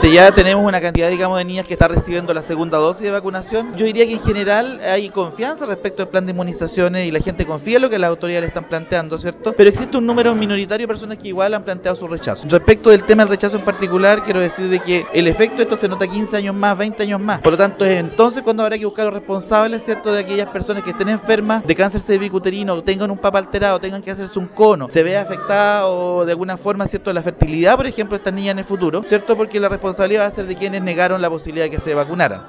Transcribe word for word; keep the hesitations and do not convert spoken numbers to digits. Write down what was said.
Exactamente, ya tenemos una cantidad, digamos, de niñas que está recibiendo la segunda dosis de vacunación. Yo diría que en general hay confianza respecto al plan de inmunizaciones y la gente confía en lo que las autoridades le están planteando, ¿cierto? Pero existe un número minoritario de personas que igual han planteado su rechazo. Respecto del tema del rechazo en particular, quiero decir de que el efecto de esto se nota quince años más, veinte años más. Por lo tanto, es entonces cuando habrá que buscar los responsables, ¿cierto?, de aquellas personas que estén enfermas de cáncer cervicuterino, tengan un papá alterado, tengan que hacerse un cono, se vea afectada o de alguna forma, ¿cierto?, la fertilidad, por ejemplo, de estas niñas en el futuro, ¿cierto? Porque la responsabilidad va a ser de quienes negaron la posibilidad de que se vacunaran.